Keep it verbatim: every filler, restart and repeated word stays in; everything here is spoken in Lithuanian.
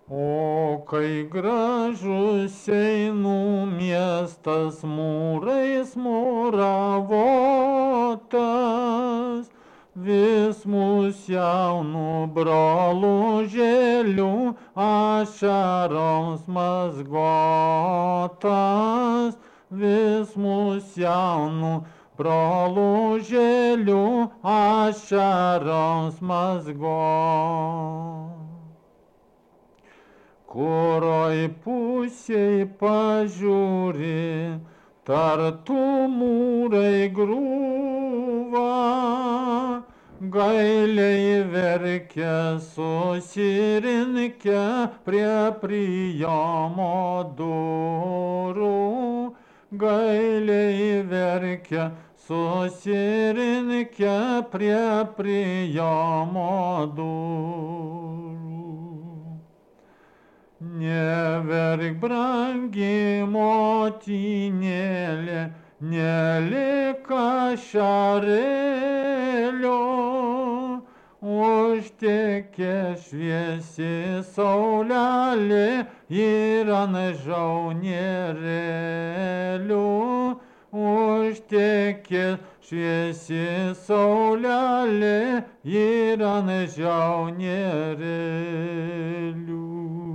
O kai gražus einu miestas mūrais mūravotas, vis mūs jaunų brolužėlių ašaroms mazgotas, vis mūs jaunų brolužėlių ašaroms mazgotas. Kuroj pusėj pažiūri, tartu mūrai grūva, gailiai verkia susirinkę prie prijomo durų, gailiai verkia susirinkę prie prijomo durų. Neverk, brangi motinėlė, nelik ašarėlio, užtekė šviesi saulelė ir ant žaunierėlių, užtekė šviesi saulelė ir ant žaunierėlių.